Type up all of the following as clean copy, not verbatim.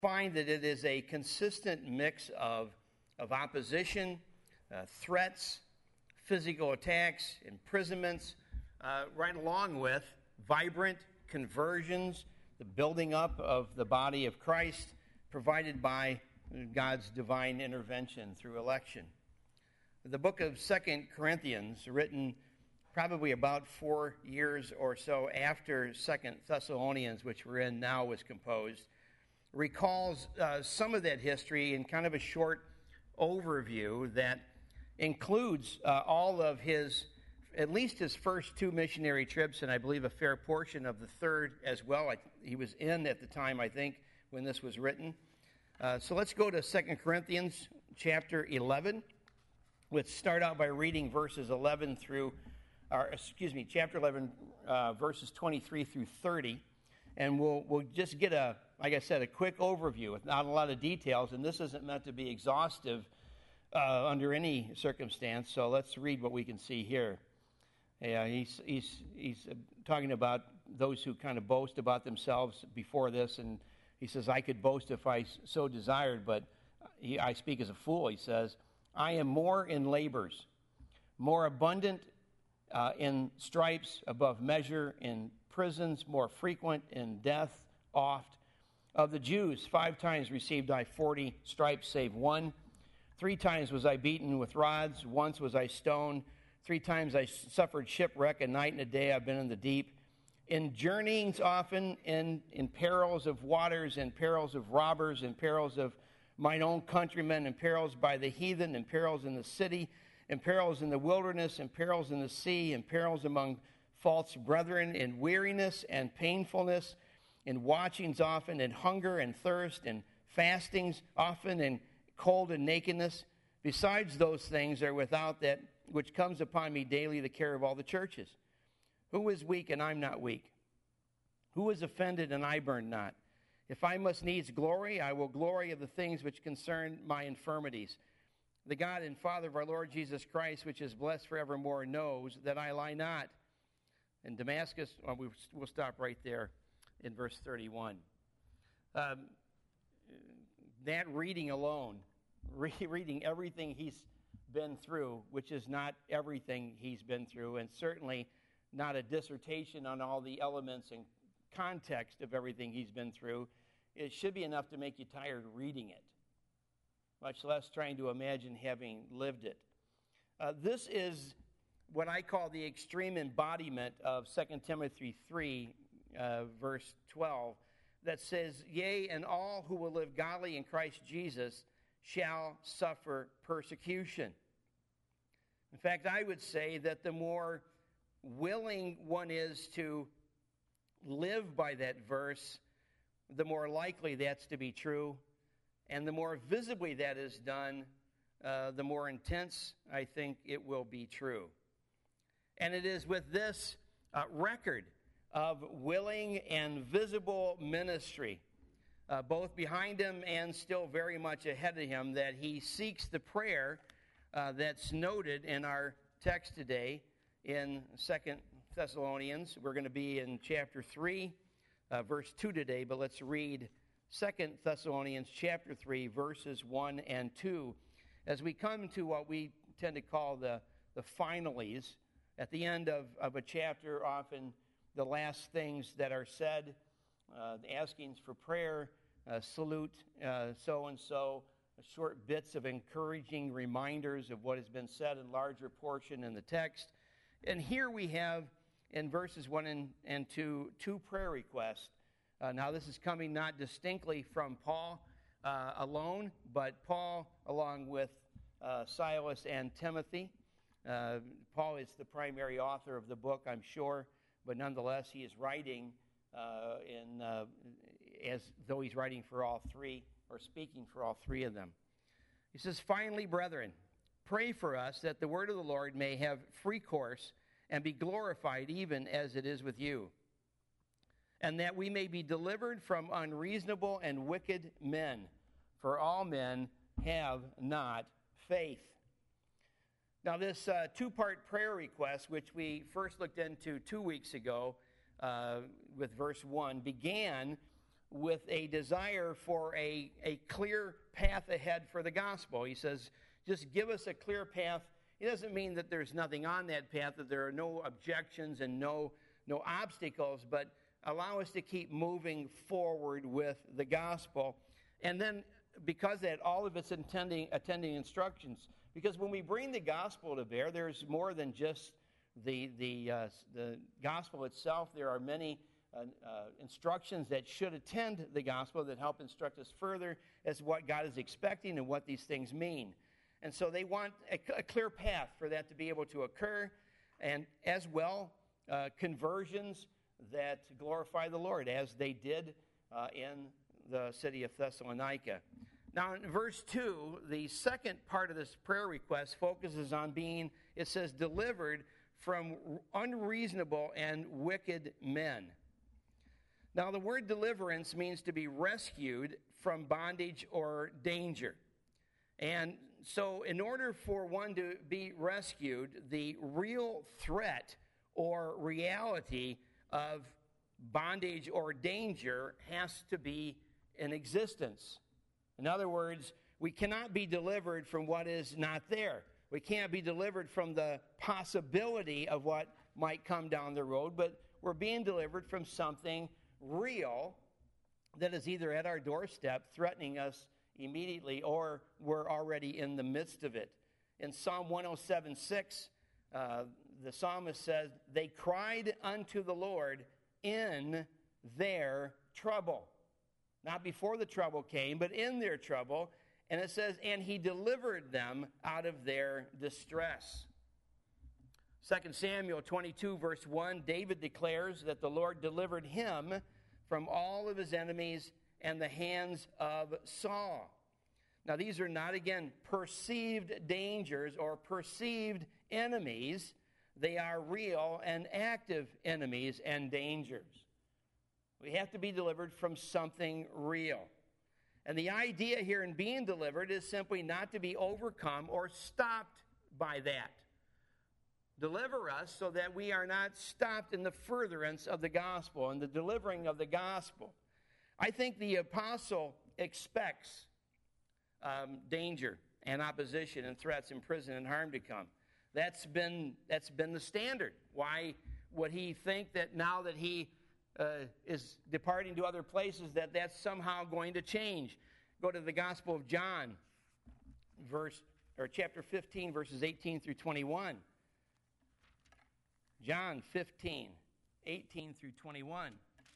find that it is a consistent mix of opposition, threats, physical attacks, imprisonments, right along with vibrant conversions, the building up of the body of Christ provided by God's divine intervention through election. The book of 2 Corinthians, written probably about 4 years or so after 2 Thessalonians, which we're in now, was composed, recalls some of that history in kind of a short overview that includes all of his, at least his first 2 missionary trips, and I believe a fair portion of the third as well. He was in at the time, I think, when this was written. So let's go to 2 Corinthians chapter 11. Let's start out by reading verses 11 through, chapter 11, verses 23 through 30. And we'll just get like I said, a quick overview with not a lot of details. And this isn't meant to be exhaustive under any circumstance. So let's read what we can see here. He's talking about those who kind of boast about themselves before this, and he says, I could boast if I so desired, but I speak as a fool. He says, I am more in labors, more abundant in stripes, above measure in prisons, more frequent in death, oft. Of the Jews, 5 times received I 40 stripes, save 1. 3 times was I beaten with rods, once was I stoned. 3 times I suffered shipwreck, a night and a day I've been in the deep. In journeyings often, in perils of waters, in perils of robbers, in perils of mine own countrymen, in perils by the heathen, in perils in the city, in perils in the wilderness, in perils in the sea, in perils among false brethren, in weariness and painfulness, in watchings often, in hunger and thirst, in fastings often, in cold and nakedness. Besides those things are without that which comes upon me daily the care of all the churches. Who is weak and I'm not weak? Who is offended and I burn not? If I must needs glory, I will glory of the things which concern my infirmities. The God and Father of our Lord Jesus Christ, which is blessed forevermore, knows that I lie not. In Damascus, we'll stop right there in verse 31. That reading alone, reading everything he's been through, which is not everything he's been through, and certainly not a dissertation on all the elements and context of everything he's been through, it should be enough to make you tired reading it, much less trying to imagine having lived it. This is what I call the extreme embodiment of 2 Timothy 3, verse 12, that says, Yea, and all who will live godly in Christ Jesus shall suffer persecution. In fact, I would say that the more willing one is to live by that verse, the more likely that's to be true. And the more visibly that is done, the more intense I think it will be true. And it is with this record of willing and visible ministry, both behind him and still very much ahead of him, that he seeks the prayer that's noted in our text today in 2 Thessalonians. We're going to be in chapter 3, verse 2 today, but let's read 2 Thessalonians chapter 3, verses 1 and 2, as we come to what we tend to call the finales. At the end of a chapter, often the last things that are said, askings for prayer, salute so-and-so, short bits of encouraging reminders of what has been said in larger portion in the text. And here we have in verses 1 and 2, 2 prayer requests. Now this is coming not distinctly from Paul alone, but Paul along with Silas and Timothy. Paul is the primary author of the book, I'm sure, but nonetheless he is writing as though he's writing for all 3, or speaking for all 3 of them. He says, Finally, brethren, pray for us that the word of the Lord may have free course and be glorified even as it is with you, and that we may be delivered from unreasonable and wicked men, for all men have not faith. Now, this 2-part prayer request, which we first looked into 2 weeks ago with verse 1, began with a desire for a clear path ahead for the gospel. He says, just give us a clear path. It doesn't mean that there's nothing on that path, that there are no objections and no obstacles, but allow us to keep moving forward with the gospel. And then, because that, all of it's attending instructions. Because when we bring the gospel to bear, there's more than just the gospel itself. There are many instructions that should attend the gospel that help instruct us further as to what God is expecting and what these things mean. And so they want a clear path for that to be able to occur, and as well, conversions that glorify the Lord, as they did in the city of Thessalonica. Now, in verse 2, the second part of this prayer request focuses on being, it says, delivered from unreasonable and wicked men. Now, the word deliverance means to be rescued from bondage or danger. And so, in order for one to be rescued, the real threat or reality of bondage or danger has to be in existence. In other words, we cannot be delivered from what is not there. We can't be delivered from the possibility of what might come down the road, but we're being delivered from something real that is either at our doorstep threatening us immediately, or we're already in the midst of it. In Psalm 107:6, the psalmist says, they cried unto the Lord in their trouble. Not before the trouble came, but in their trouble. And it says, and he delivered them out of their distress. 2 Samuel 22, verse 1, David declares that the Lord delivered him from all of his enemies and the hands of Saul. Now, these are not, again, perceived dangers or perceived enemies. They are real and active enemies and dangers. We have to be delivered from something real. And the idea here in being delivered is simply not to be overcome or stopped by that. Deliver us so that we are not stopped in the furtherance of the gospel and the delivering of the gospel. I think the apostle expects danger and opposition and threats and prison and harm to come. That's been the standard. Why would he think that now that he is departing to other places that's somehow going to change? Go to the Gospel of John, chapter 15, verses 18 through 21. John 15, 18 through 21.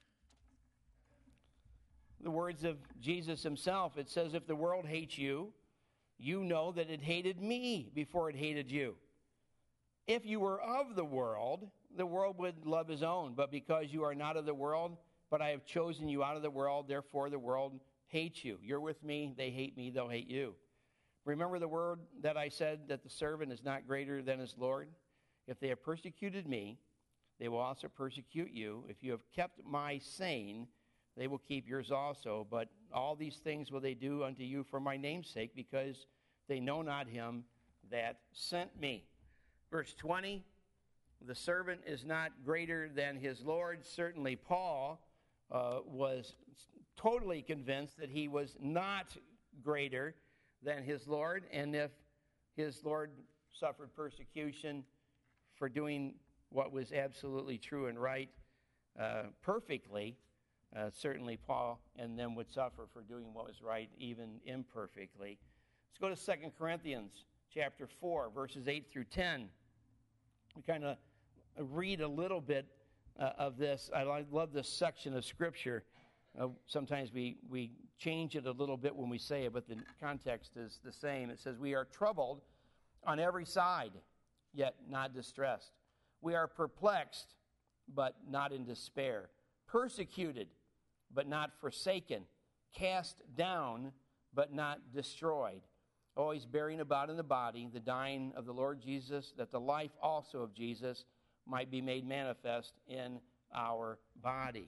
The words of Jesus himself, it says, if the world hates you, you know that it hated me before it hated you. If you were of the world would love his own. But because you are not of the world, but I have chosen you out of the world, therefore the world hates you. You're with me, they hate me, they'll hate you. Remember the word that I said, that the servant is not greater than his Lord? If they have persecuted me, they will also persecute you. If you have kept my saying, they will keep yours also. But all these things will they do unto you for my name's sake, because they know not him that sent me. Verse 20, the servant is not greater than his Lord. Certainly Paul was totally convinced that he was not greater than his Lord. And if his Lord suffered persecution for doing what was absolutely true and right perfectly, certainly Paul and them would suffer for doing what was right even imperfectly. Let's go to 2 Corinthians chapter 4, verses 8 through 10. We kind of read a little bit of this. I love this section of Scripture. Sometimes we change it a little bit when we say it, but the context is the same. It says, we are troubled on every side, yet not distressed. We are perplexed, but not in despair. Persecuted, but not forsaken. Cast down, but not destroyed. Always bearing about in the body the dying of the Lord Jesus, that the life also of Jesus might be made manifest in our body.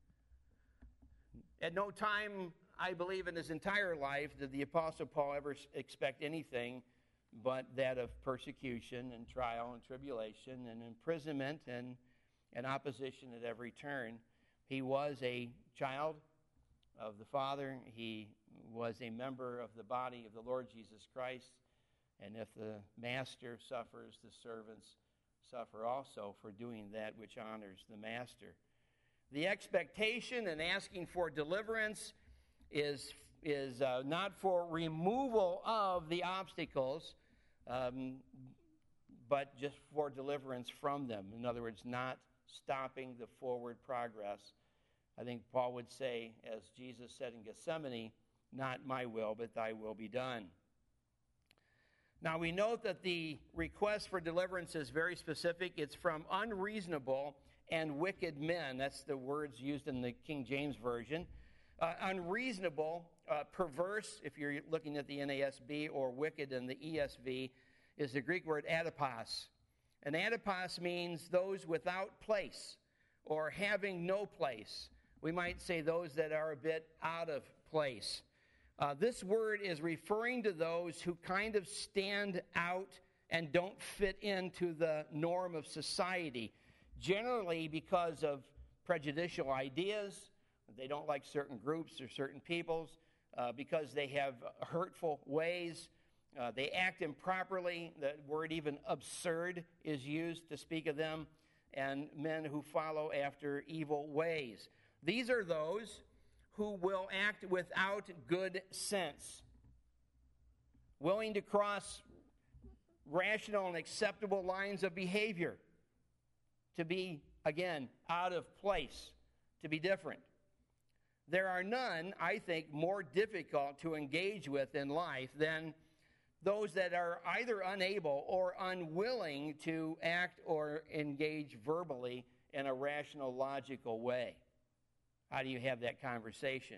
At no time, I believe, in his entire life did the Apostle Paul ever expect anything but that of persecution and trial and tribulation and imprisonment and opposition at every turn. He was a child of the Father. He was a member of the body of the Lord Jesus Christ. And if the master suffers, the servants suffer also for doing that which honors the master. The expectation in asking for deliverance is not for removal of the obstacles, but just for deliverance from them. In other words, not stopping the forward progress. I think Paul would say, as Jesus said in Gethsemane, not my will, but thy will be done. Now, we note that the request for deliverance is very specific. It's from unreasonable and wicked men. That's the words used in the King James Version. Unreasonable, perverse, if you're looking at the NASB, or wicked in the ESV, is the Greek word adipos. And adipos means those without place or having no place. We might say those that are a bit out of place. This word is referring to those who kind of stand out and don't fit into the norm of society, generally because of prejudicial ideas. They don't like certain groups or certain peoples, because they have hurtful ways. They act improperly. The word even absurd is used to speak of them, and men who follow after evil ways. These are those who will act without good sense, willing to cross rational and acceptable lines of behavior, to be, again, out of place, to be different. There are none, I think, more difficult to engage with in life than those that are either unable or unwilling to act or engage verbally in a rational, logical way. How do you have that conversation?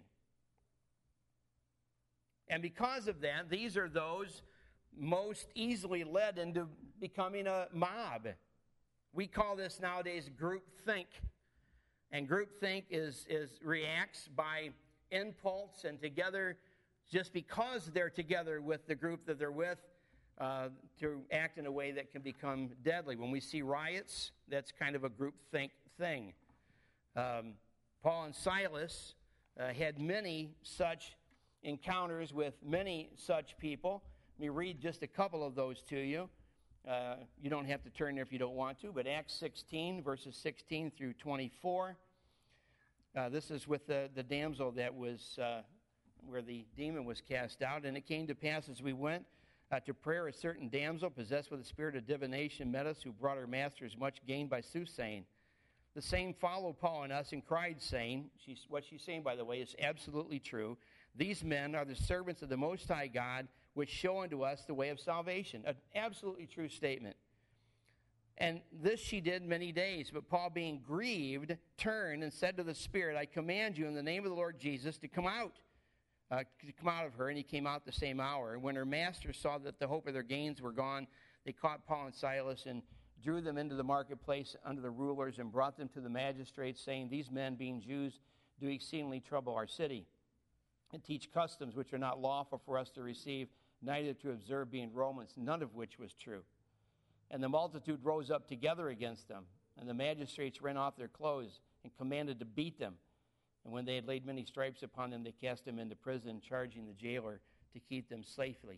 And because of that, these are those most easily led into becoming a mob. We call this nowadays groupthink. And groupthink reacts by impulse and together, just because they're together with the group that they're with, to act in a way that can become deadly. When we see riots, that's kind of a groupthink thing. Paul and Silas had many such encounters with many such people. Let me read just a couple of those to you. You don't have to turn there if you don't want to, but Acts 16, verses 16 through 24. This is with the damsel that was where the demon was cast out. And it came to pass as we went to prayer, a certain damsel possessed with a spirit of divination met us, who brought her masters much gain by soothsaying. The same followed Paul and us and cried, saying, what she's saying, by the way, is absolutely true. These men are the servants of the Most High God, which show unto us the way of salvation. An absolutely true statement. And this she did many days. But Paul, being grieved, turned and said to the spirit, I command you in the name of the Lord Jesus to come out of her. And he came out the same hour. And when her masters saw that the hope of their gains were gone, they caught Paul and Silas and drew them into the marketplace under the rulers and brought them to the magistrates, saying, These men, being Jews, do exceedingly trouble our city, and teach customs which are not lawful for us to receive, neither to observe, being Romans, none of which was true. And the multitude rose up together against them, and the magistrates rent off their clothes and commanded to beat them. And when they had laid many stripes upon them, they cast them into prison, charging the jailer to keep them safely.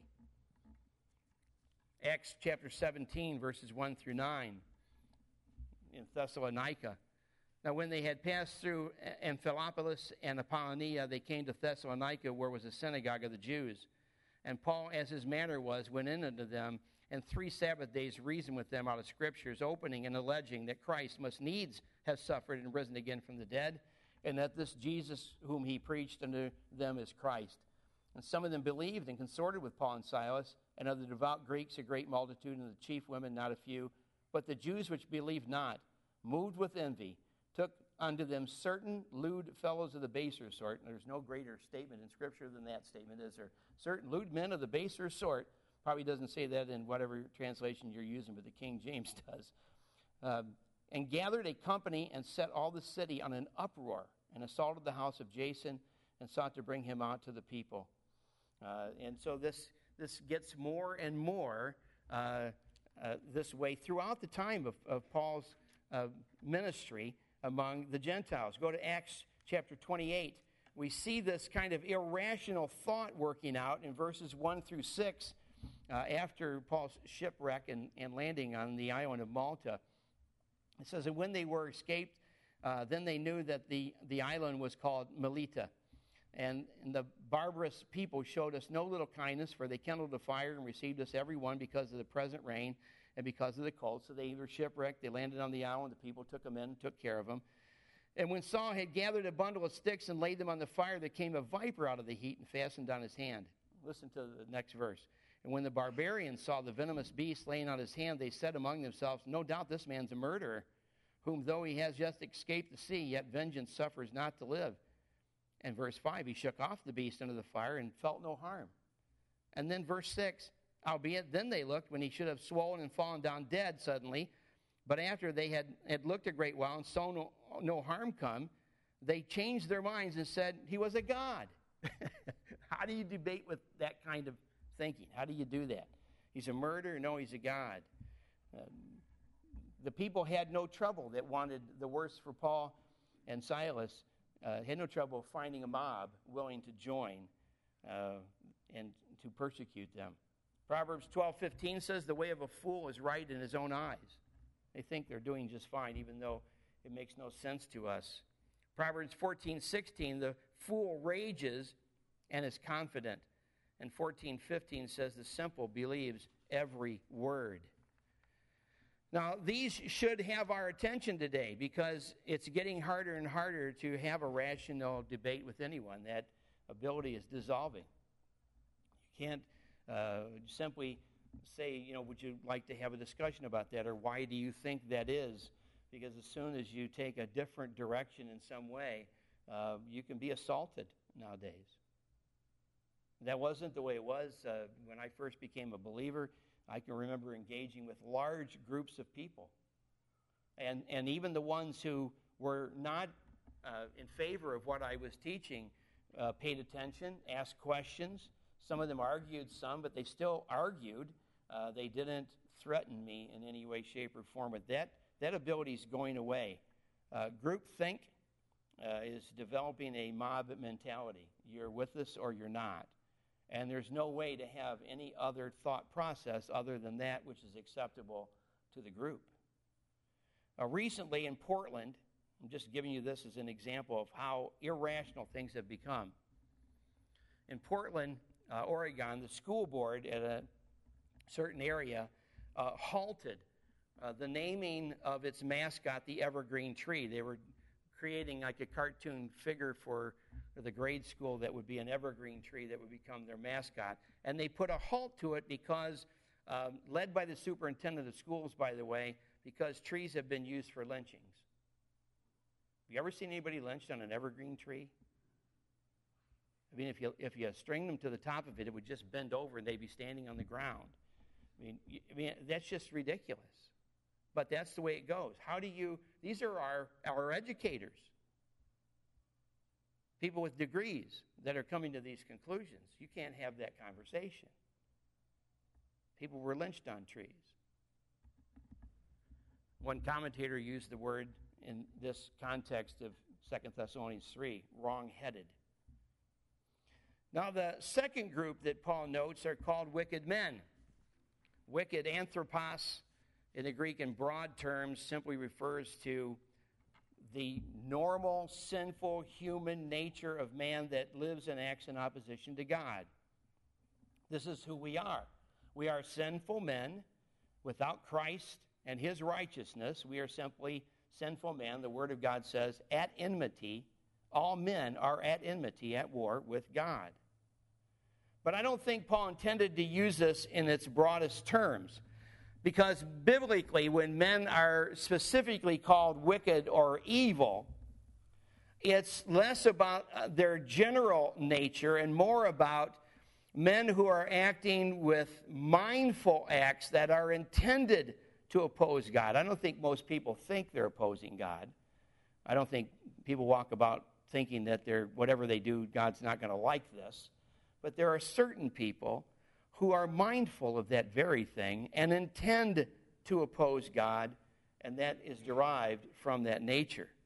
Acts chapter 17, verses 1 through 9, in Thessalonica. Now, when they had passed through Amphipolis and Apollonia, they came to Thessalonica, where was a synagogue of the Jews. And Paul, as his manner was, went in unto them, and 3 Sabbath days reasoned with them out of Scriptures, opening and alleging that Christ must needs have suffered and risen again from the dead, and that this Jesus whom he preached unto them is Christ. And some of them believed and consorted with Paul and Silas, and of the devout Greeks a great multitude, and the chief women not a few. But the Jews which believed not, moved with envy, took unto them certain lewd fellows of the baser sort. And there's no greater statement in Scripture than that statement, is there? Certain lewd men of the baser sort. Probably doesn't say that in whatever translation you're using, but the King James does. And gathered a company and set all the city on an uproar, and assaulted the house of Jason, and sought to bring him out to the people. And so this gets more and more this way throughout the time of Paul's ministry among the Gentiles. Go to Acts chapter 28, we see this kind of irrational thought working out in verses 1 through 6 after Paul's shipwreck and landing on the island of Malta. It says, and when they were escaped, then they knew that the island was called Melita. And the barbarous people showed us no little kindness, for they kindled a fire and received us every one because of the present rain and because of the cold. So they were shipwrecked. They landed on the island. The people took them in and took care of them. And when Saul had gathered a bundle of sticks and laid them on the fire, there came a viper out of the heat and fastened on his hand. Listen to the next verse. And when the barbarians saw the venomous beast laying on his hand, they said among themselves, no doubt this man's a murderer, whom though he has just escaped the sea, yet vengeance suffers not to live. And verse 5, he shook off the beast into the fire and felt no harm. And then verse 6, albeit then they looked when he should have swollen and fallen down dead suddenly, but after they had looked a great while and saw no harm come, they changed their minds and said he was a god. How do you debate with that kind of thinking? How do you do that? He's a murderer? No, he's a god. The people had no trouble that wanted the worst for Paul and Silas. Had no trouble finding a mob willing to join and to persecute them. Proverbs 12:15 says, the way of a fool is right in his own eyes. They think they're doing just fine, even though it makes no sense to us. Proverbs 14:16, the fool rages and is confident. And 14:15 says, the simple believes every word. Now, these should have our attention today because it's getting harder and harder to have a rational debate with anyone. That ability is dissolving. You can't simply say, would you like to have a discussion about that, or why do you think that is? Because as soon as you take a different direction in some way, you can be assaulted nowadays. That wasn't the way it was when I first became a believer. I can remember engaging with large groups of people. And even the ones who were not in favor of what I was teaching paid attention, asked questions. Some of them argued some, but they still argued. They didn't threaten me in any way, shape, or form. But that ability is going away. Groupthink is developing a mob mentality. You're with us or you're not. And there's no way to have any other thought process other than that which is acceptable to the group. Recently in Portland, I'm just giving you this as an example of how irrational things have become. In Portland, Oregon, the school board at a certain area halted the naming of its mascot, the evergreen tree. They were creating like a cartoon figure for the grade school that would be an evergreen tree that would become their mascot. And they put a halt to it because, led by the superintendent of schools, by the way, because trees have been used for lynchings. Have you ever seen anybody lynched on an evergreen tree? I mean, if you string them to the top of it, it would just bend over and they'd be standing on the ground. I mean, that's just ridiculous. But that's the way it goes. These are our educators, people with degrees that are coming to these conclusions. You can't have that conversation. People were lynched on trees. One commentator used the word in this context of 2 Thessalonians 3, wrong-headed. Now, the second group that Paul notes are called wicked men. Wicked, anthropos, in the Greek in broad terms, simply refers to the normal, sinful human nature of man that lives and acts in opposition to God. This is who we are. We are sinful men without Christ and his righteousness. We are simply sinful men. The Word of God says, at enmity. All men are at enmity, at war with God. But I don't think Paul intended to use this in its broadest terms. Because biblically, when men are specifically called wicked or evil, it's less about their general nature and more about men who are acting with mindful acts that are intended to oppose God. I don't think most people think they're opposing God. I don't think people walk about thinking that whatever they do, God's not going to like this. But there are certain people who are mindful of that very thing and intend to oppose God, and that is derived from that nature.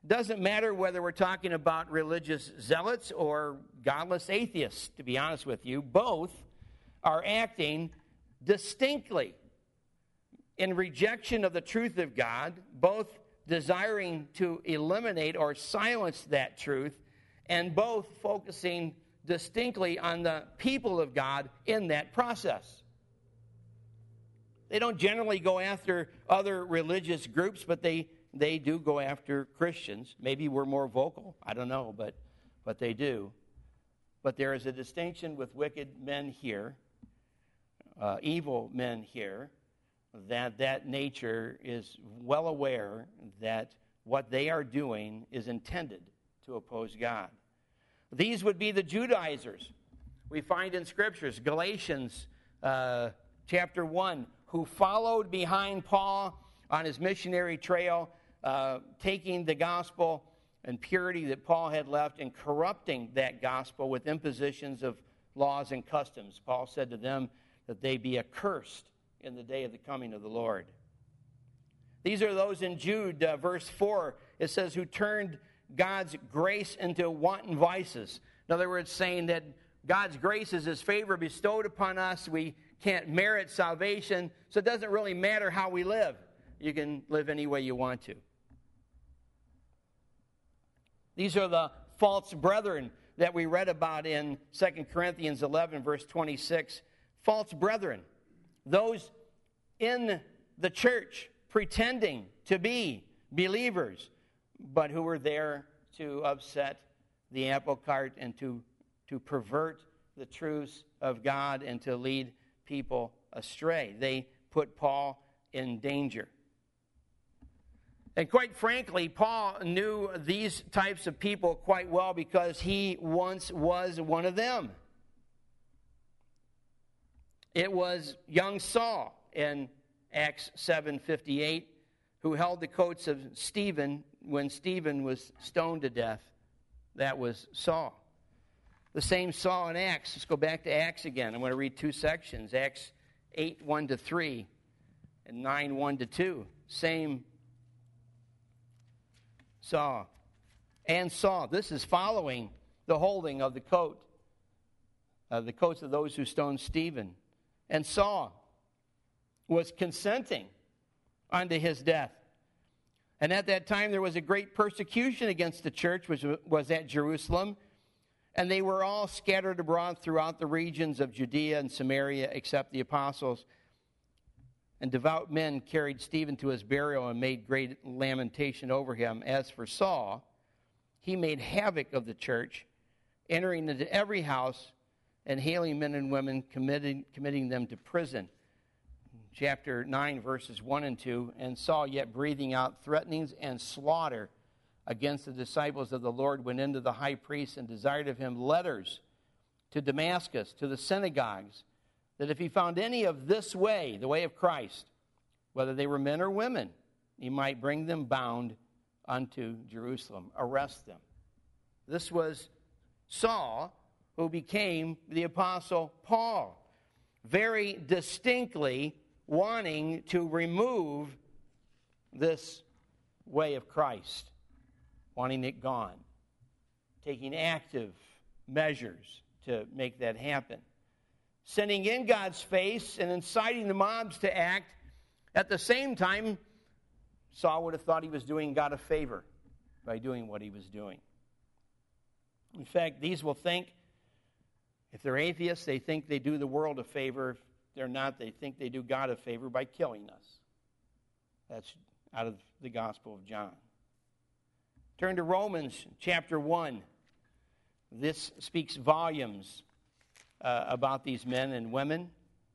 Doesn't matter whether we're talking about religious zealots or godless atheists, to be honest with you. Both are acting distinctly in rejection of the truth of God, both desiring to eliminate or silence that truth, and both focusing distinctly on the people of God in that process. They don't generally go after other religious groups, but they do go after Christians. Maybe we're more vocal. I don't know, but they do. But there is a distinction with wicked men here, evil men here, that nature is well aware that what they are doing is intended to oppose God. These would be the Judaizers we find in Scriptures. Galatians chapter 1, who followed behind Paul on his missionary trail, taking the gospel and purity that Paul had left and corrupting that gospel with impositions of laws and customs. Paul said to them that they be accursed in the day of the coming of the Lord. These are those in Jude, verse 4. It says, who turned God's grace into wanton vices. In other words, saying that God's grace is his favor bestowed upon us. We can't merit salvation, so it doesn't really matter how we live. You can live any way you want to. These are the false brethren that we read about in 2 Corinthians 11, verse 26. False brethren, those in the church pretending to be believers, but who were there to upset the apple cart and to pervert the truths of God and to lead people astray. They put Paul in danger. And quite frankly, Paul knew these types of people quite well because he once was one of them. It was young Saul in Acts 7:58 who held the coats of Stephen when Stephen was stoned to death. That was Saul. The same Saul in Acts. Let's go back to Acts again. I'm going to read two sections. Acts 8:1-3 and 9:1-2. Same Saul. And Saul. This is following the holding of the coats of those who stoned Stephen. And Saul was consenting unto his death. And at that time there was a great persecution against the church, which was at Jerusalem. And they were all scattered abroad throughout the regions of Judea and Samaria, except the apostles. And devout men carried Stephen to his burial and made great lamentation over him. As for Saul, he made havoc of the church, entering into every house and hailing men and women, committing them to prison. Chapter 9, verses 1 and 2. And Saul, yet breathing out threatenings and slaughter against the disciples of the Lord, went into the high priest and desired of him letters to Damascus, to the synagogues, that if he found any of this way, the way of Christ, whether they were men or women, he might bring them bound unto Jerusalem, arrest them. This was Saul, who became the Apostle Paul, very distinctly wanting to remove this way of Christ, wanting it gone, taking active measures to make that happen. Sinning in God's face and inciting the mobs to act. At the same time, Saul would have thought he was doing God a favor by doing what he was doing. In fact, these will think, if they're atheists, they think they do the world a favor. If they're not, they think they do God a favor by killing us. That's out of the Gospel of John. Turn to Romans chapter 1. This speaks volumes about these men and women.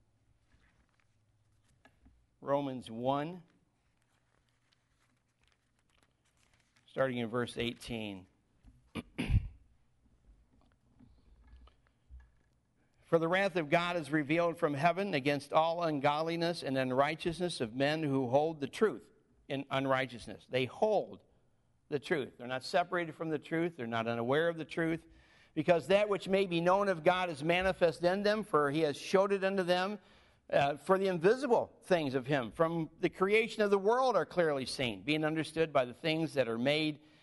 Romans 1, starting in verse 18. For the wrath of God is revealed from heaven against all ungodliness and unrighteousness of men who hold the truth in unrighteousness. They hold the truth. They're not separated from the truth. They're not unaware of the truth. Because that which may be known of God is manifest in them, for he has showed it unto them. For the invisible things of him from the creation of the world are clearly seen, being understood by the things that are made,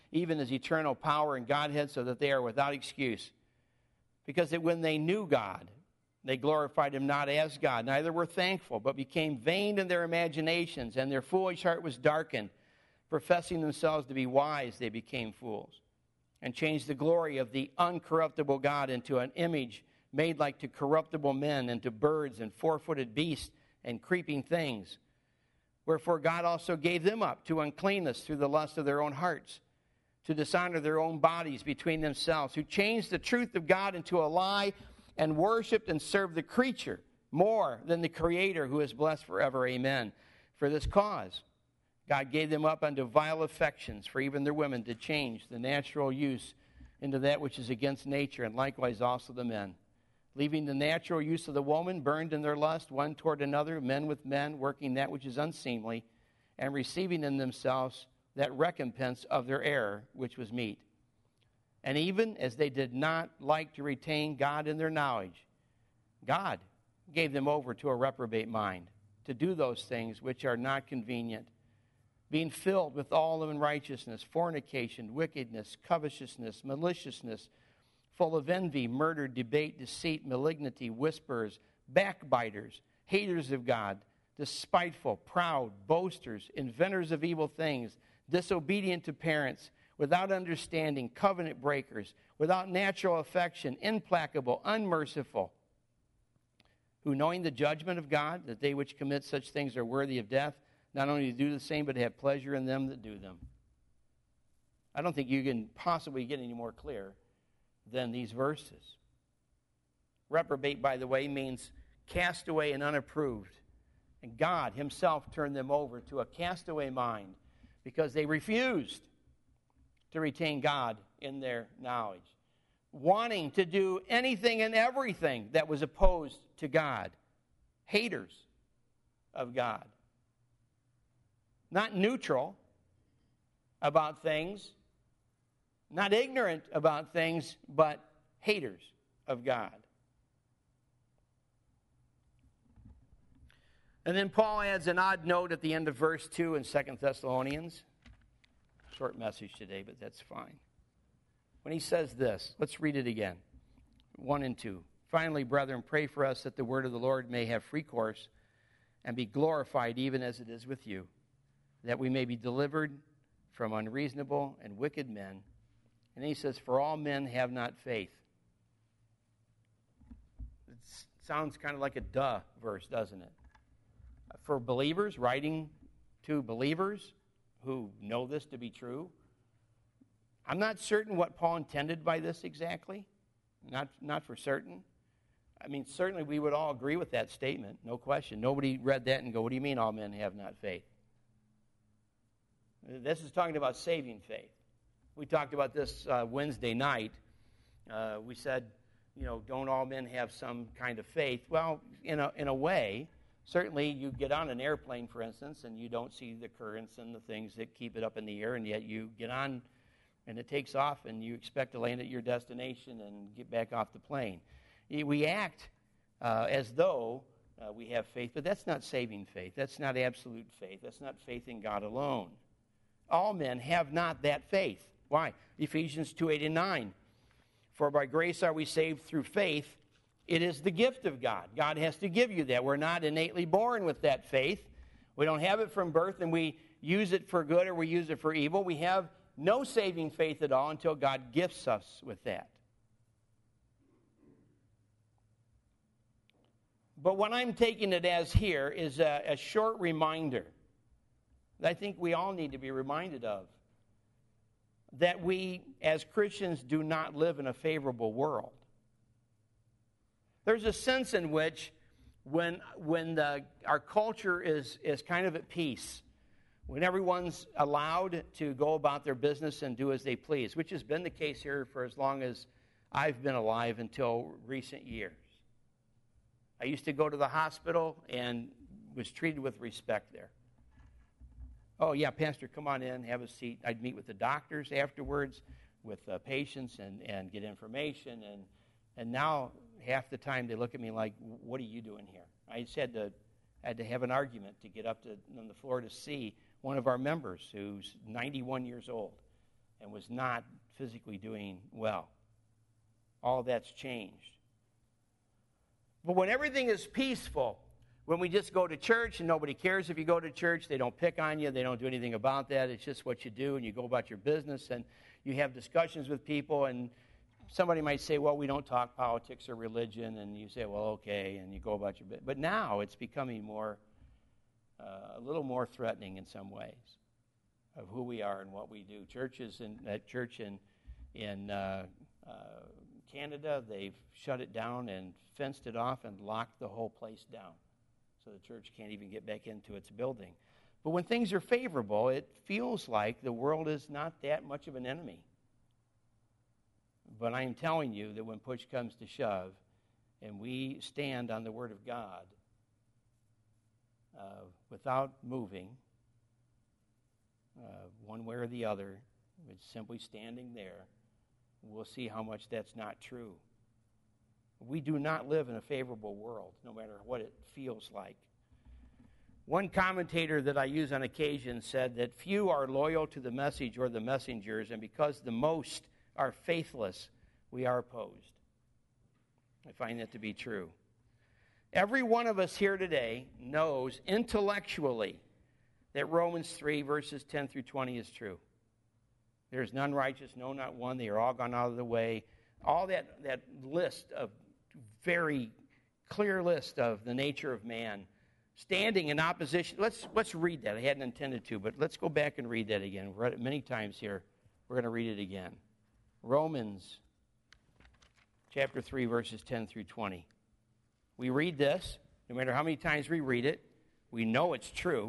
even His eternal power and Godhead, so that they are without excuse. Because that when they knew God, they glorified Him not as God, neither were thankful, but became vain in their imaginations, and their foolish heart was darkened. Professing themselves to be wise, they became fools, and changed the glory of the uncorruptible God into an image made like to corruptible men, and to birds and four-footed beasts and creeping things. Wherefore God also gave them up to uncleanness through the lust of their own hearts, to dishonor their own bodies between themselves, who changed the truth of God into a lie, and worshipped and served the creature more than the Creator, who is blessed forever. Amen. For this cause God gave them up unto vile affections, for even their women did change the natural use into that which is against nature, and likewise also the men. Leaving the natural use of the woman, burned in their lust one toward another, men with men, working that which is unseemly, and receiving in themselves that recompense of their error, which was meet. And even as they did not like to retain God in their knowledge, God gave them over to a reprobate mind, to do those things which are not convenient, being filled with all unrighteousness, fornication, wickedness, covetousness, maliciousness, full of envy, murder, debate, deceit, malignity, whisperers, backbiters, haters of God, despiteful, proud, boasters, inventors of evil things, disobedient to parents, without understanding, covenant breakers, without natural affection, implacable, unmerciful, who knowing the judgment of God, that they which commit such things are worthy of death, not only to do the same, but to have pleasure in them that do them. I don't think you can possibly get any more clear than these verses. Reprobate, by the way, means castaway and unapproved. And God Himself turned them over to a castaway mind because they refused to retain God in their knowledge, wanting to do anything and everything that was opposed to God. Haters of God. Not neutral about things, not ignorant about things, but haters of God. And then Paul adds an odd note at the end of verse 2 in 2 Thessalonians. Short message today, but that's fine. When he says this, let's read it again. 1 and 2. Finally, brethren, pray for us that the word of the Lord may have free course and be glorified even as it is with you, that we may be delivered from unreasonable and wicked men. And then he says, for all men have not faith. It sounds kind of like a duh verse, doesn't it? For believers, writing to believers who know this to be true. I'm not certain what Paul intended by this exactly. Not for certain. I mean, certainly we would all agree with that statement, no question. Nobody read that and go, what do you mean all men have not faith? This is talking about saving faith. We talked about this Wednesday night. We said, don't all men have some kind of faith? Well, in a way, certainly you get on an airplane, for instance, and you don't see the currents and the things that keep it up in the air, and yet you get on and it takes off and you expect to land at your destination and get back off the plane. We act as though we have faith, but that's not saving faith. That's not absolute faith. That's not faith in God alone. All men have not that faith. Why? Ephesians 2:8 and 9. For by grace are we saved through faith. It is the gift of God. God has to give you that. We're not innately born with that faith. We don't have it from birth and we use it for good or we use it for evil. We have no saving faith at all until God gifts us with that. But what I'm taking it as here is a short reminder that I think we all need to be reminded of. That we, as Christians, do not live in a favorable world. There's a sense in which when our culture is kind of at peace, when everyone's allowed to go about their business and do as they please, which has been the case here for as long as I've been alive until recent years. I used to go to the hospital and was treated with respect there. Oh, yeah, Pastor, come on in, have a seat. I'd meet with the doctors afterwards, with patients, and get information. And now, half the time, they look at me like, what are you doing here? I just had to have an argument to get up on the floor to see one of our members who's 91 years old. and was not physically doing well. All that's changed. But when everything is peaceful, when we just go to church and nobody cares if you go to church, they don't pick on you, they don't do anything about that, it's just what you do and you go about your business and you have discussions with people and somebody might say, well, we don't talk politics or religion, and you say, well, okay, and you go about your business. But now it's becoming a little more threatening in some ways of who we are and what we do. Churches at church in Canada, they've shut it down and fenced it off and locked the whole place down. So the church can't even get back into its building. But when things are favorable, it feels like the world is not that much of an enemy. But I am telling you that when push comes to shove and we stand on the Word of God without moving one way or the other, it's simply standing there, we'll see how much that's not true. We do not live in a favorable world, no matter what it feels like. One commentator that I use on occasion said that few are loyal to the message or the messengers, and because the most are faithless, we are opposed. I find that to be true. Every one of us here today knows intellectually that Romans 3, verses 10 through 20 is true. There is none righteous, no, not one. They are all gone out of the way. All that list of very clear list of the nature of man standing in opposition. Let's read that. I hadn't intended to, but let's go back and read that again. We've read it many times here. We're going to read it again. Romans chapter 3, verses 10 through 20. We read this. No matter how many times we read it, we know it's true.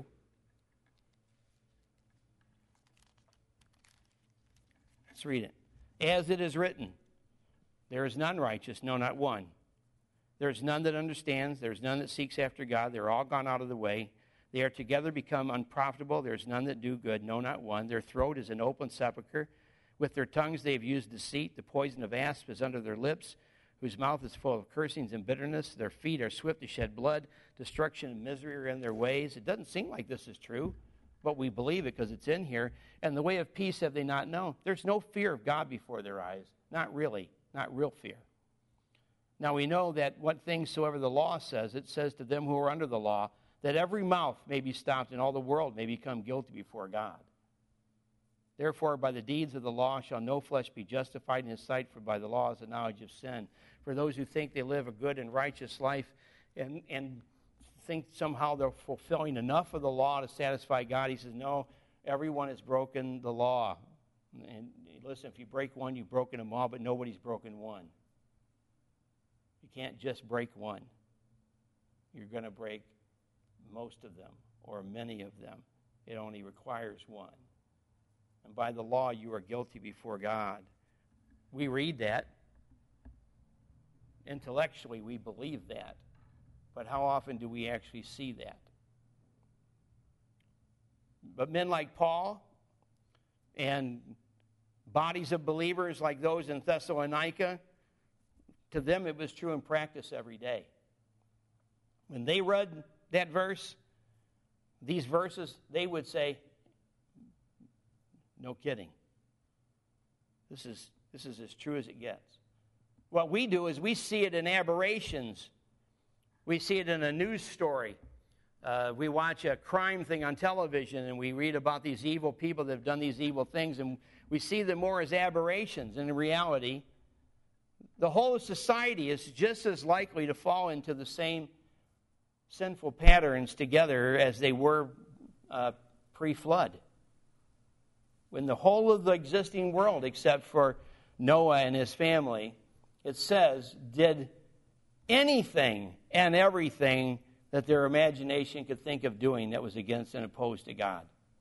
Let's read it. As it is written, there is none righteous, no, not one. There is none that understands. There is none that seeks after God. They are all gone out of the way. They are together become unprofitable. There is none that do good, no, not one. Their throat is an open sepulchre. With their tongues they have used deceit. The poison of asp is under their lips, whose mouth is full of cursings and bitterness. Their feet are swift to shed blood. Destruction and misery are in their ways. It doesn't seem like this is true, but we believe it because it's in here. And the way of peace have they not known. There's no fear of God before their eyes. Not really. Not real fear. Now we know that what things soever the law says, it says to them who are under the law, that every mouth may be stopped and all the world may become guilty before God. Therefore, by the deeds of the law shall no flesh be justified in his sight, for by the law is the knowledge of sin. For those who think they live a good and righteous life and think somehow they're fulfilling enough of the law to satisfy God, he says, no, everyone has broken the law. And listen, if you break one, you've broken them all, but nobody's broken one. You can't just break one. You're going to break most of them or many of them. It only requires one. And by the law, you are guilty before God. We read that. Intellectually, we believe that. But how often do we actually see that? But men like Paul and bodies of believers like those in Thessalonica, to them it was true in practice every day. When they read that verse, these verses, they would say, no kidding. This is as true as it gets. What we do is we see it in aberrations. We see it in a news story. We watch a crime thing on television and we read about these evil people that have done these evil things, and we see them more as aberrations. And in reality, the whole of society is just as likely to fall into the same sinful patterns together as they were pre-flood. When the whole of the existing world, except for Noah and his family, it says, did anything and everything that their imagination could think of doing that was against and opposed to God.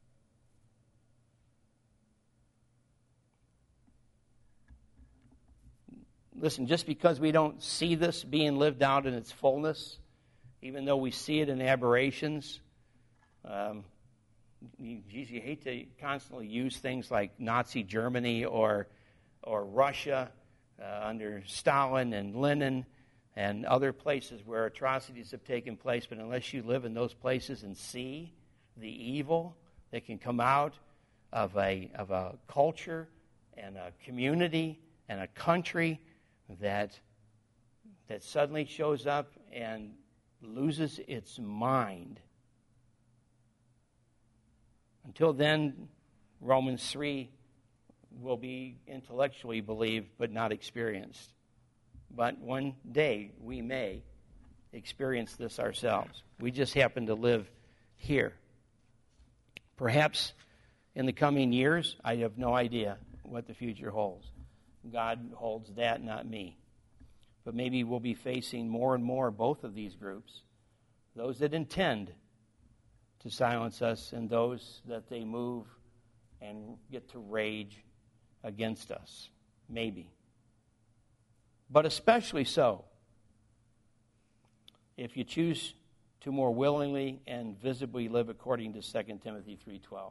Listen, just because we don't see this being lived out in its fullness, even though we see it in aberrations, you hate to constantly use things like Nazi Germany or Russia under Stalin and Lenin and other places where atrocities have taken place, but unless you live in those places and see the evil that can come out of a culture and a community and a country that suddenly shows up and loses its mind. Until then, Romans 3 will be intellectually believed but not experienced. But one day we may experience this ourselves. We just happen to live here. Perhaps in the coming years, I have no idea what the future holds. God holds that, not me. But maybe we'll be facing more and more both of these groups. Those that intend to silence us and those that they move and get to rage against us. Maybe. But especially so if you choose to more willingly and visibly live according to 2 Timothy 3:12.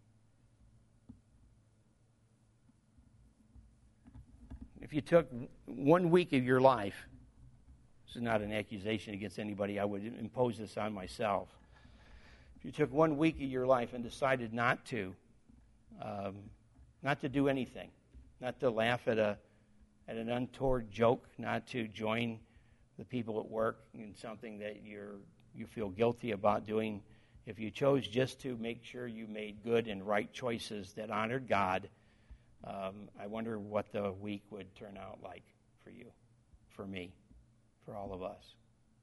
If you took 1 week of your life, this is not an accusation against anybody, I would impose this on myself. If you took 1 week of your life and decided not to do anything, not to laugh at an untoward joke, not to join the people at work in something that you feel guilty about doing, if you chose just to make sure you made good and right choices that honored God, I wonder what the week would turn out like for you, for me, for all of us.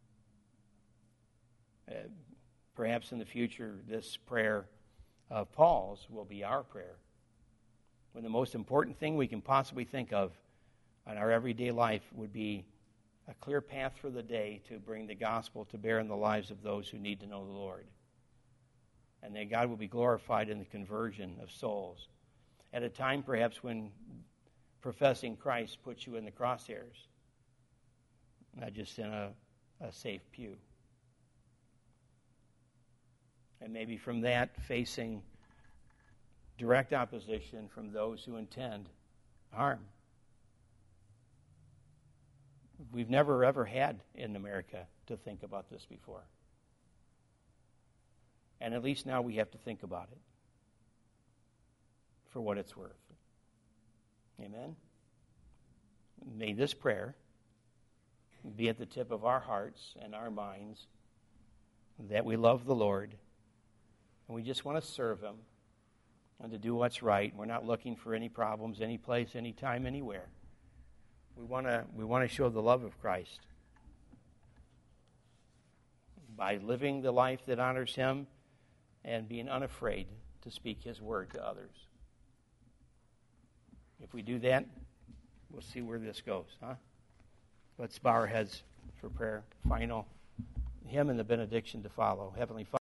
Perhaps in the future, this prayer of Paul's will be our prayer. When the most important thing we can possibly think of in our everyday life would be a clear path for the day to bring the gospel to bear in the lives of those who need to know the Lord. And that God will be glorified in the conversion of souls. At a time, perhaps, when professing Christ puts you in the crosshairs, not just in a safe pew. And maybe from that, facing direct opposition from those who intend harm. We've never, ever had in America to think about this before. And at least now we have to think about it for what it's worth. Amen? May this prayer be at the tip of our hearts and our minds, that we love the Lord and we just want to serve Him and to do what's right. We're not looking for any problems, any place, any time, anywhere. We want to show the love of Christ by living the life that honors Him and being unafraid to speak His word to others. If we do that, we'll see where this goes, huh? Let's bow our heads for prayer. Final hymn and the benediction to follow. Heavenly Father.